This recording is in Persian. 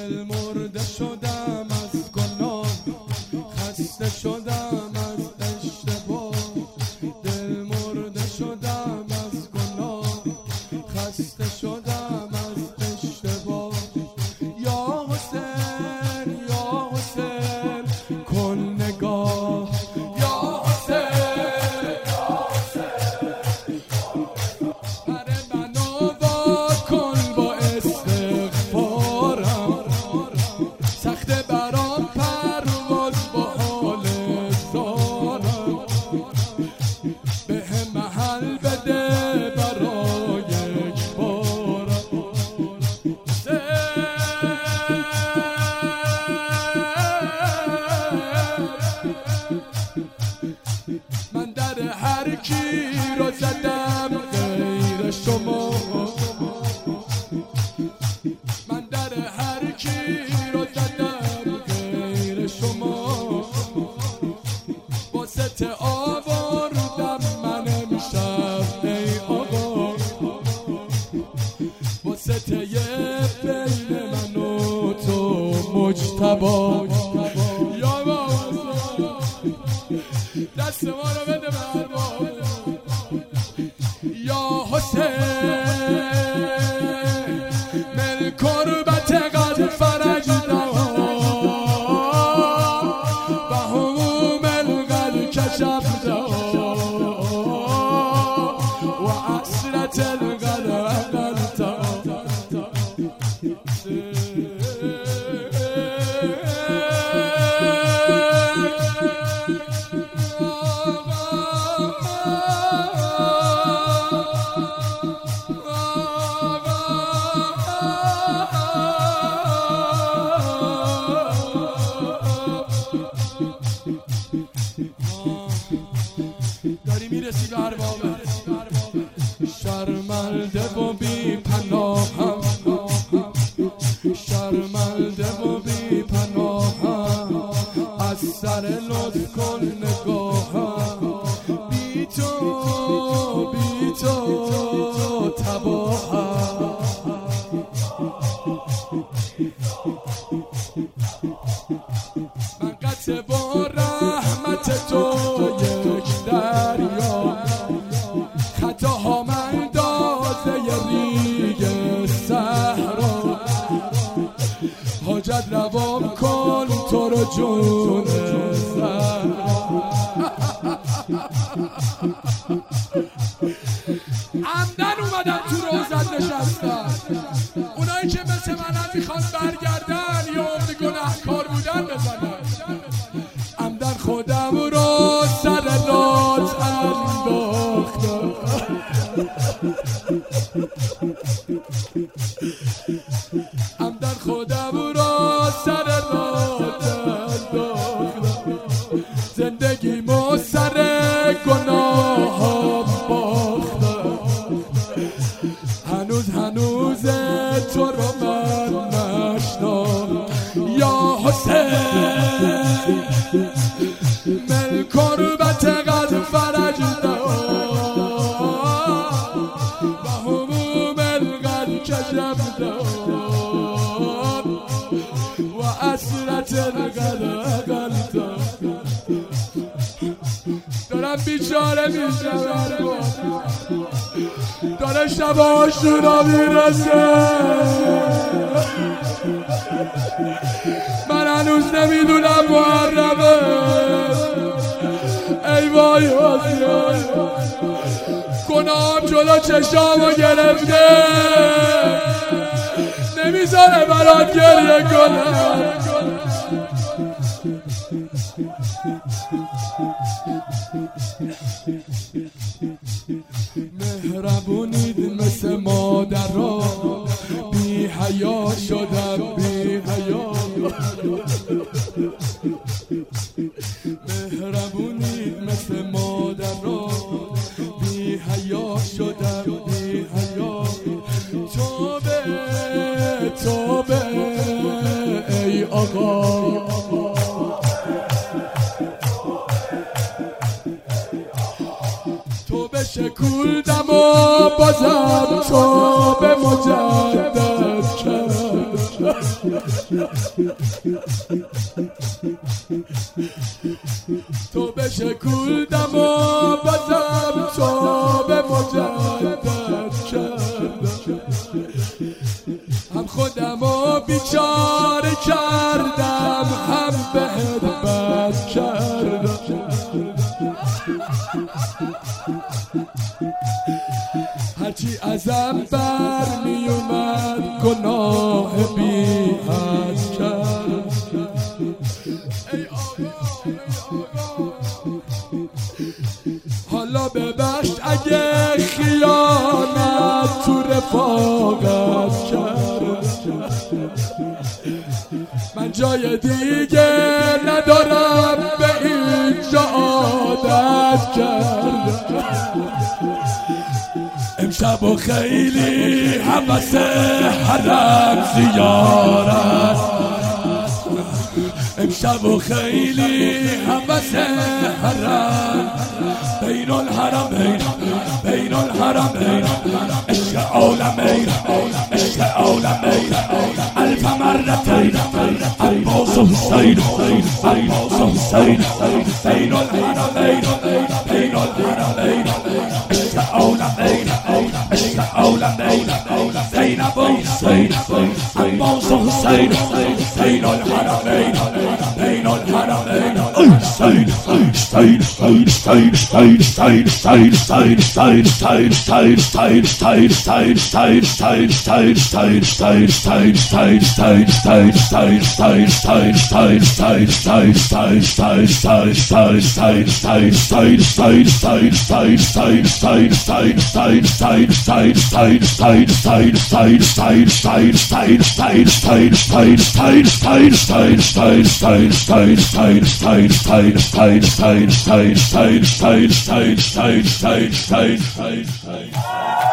دل مرده شدم از گناه، خسته شدم از اشتباه. دل مرده شدم از گناه، خسته شدم از اشتباه. یا حسین یا حسین کن نگاه، یا حسین یا حسین پر منو وا کن با استغفارم. سخته برام پرواز با حال زارم، به محل بده برای یک بارم. من در هر کی رو زدم غیر شما، من در هر کی رو زدم غیر شما. واسه آوردم من امشب ای آقا، واسه یه بین من و تو مجتبی. یا بابا دست ما رو بده بابا. یا حسین من کربت قد فرج دوا و هموم القلب کشف دوا و عسرت القلب اقلتا. داری میرسی به اربابه، شرمنده و بی پناهم، شرمنده و بی پناهم. از سر لطف کن نگاهم، بی تو بی تو تباهم. من قطع با رحمت تو یک دریا، خطاها من اندازه ریگ صحرا. حاجت روام کن تو رو جون زهرا. عمدن اومدن تو روزت نشستن، اونایی که مثل منم میخوان برگردن یا عمر گناهکار بودن بزنن. عمدن خودم رو سر لات انداختم، عمدن خودم رو سر لات انداختم. زندگیمو سر گناهام باختم، هنوز تو رو من نشناختم. یا حسین من کربت قد فرج دوا و هموم القلب کشف دوا و عسرت القلب اقلتا. دارم بیچاره میشم، داره شب عاشورا میرسه، من هنوز نمیدونم محرمه. ای وای وای گناهم جلو چشامو گرفته، نمیذاره برات گریه کنم. مهربونید مثل مادرها، بی حیا شدم بی حیا. مهربونید مثل مادرها، بی حیا شدم بی حیا. توبه توبه ای آقا، توبه شکوندم و بازم توبه مجدد کرد. تو بشکوندم و بازم تو به مجدد کردم هم خودمو بیچاره کردم هم بهت بد کردم هرچی ازم برمی اومد گناه بی حد کردم حالا ببخش اگه خیانت تو رفاقت کردم من جای دیگه ندارم به اینجا عادت کردم امشب و خیلی حوث حرم زیارت امشب و خیلی حوث حرم بین الحرمین بین الحرمین عشق عالمین عشق عالمین الف مرتین عباس و حسین عباس و حسین بین الحرمین بین الحرمین عشق عالمین عشق عالمین زینب و حسین عباس و حسین بین الحرمین بین الحرمین حسین حسین حسین Stein.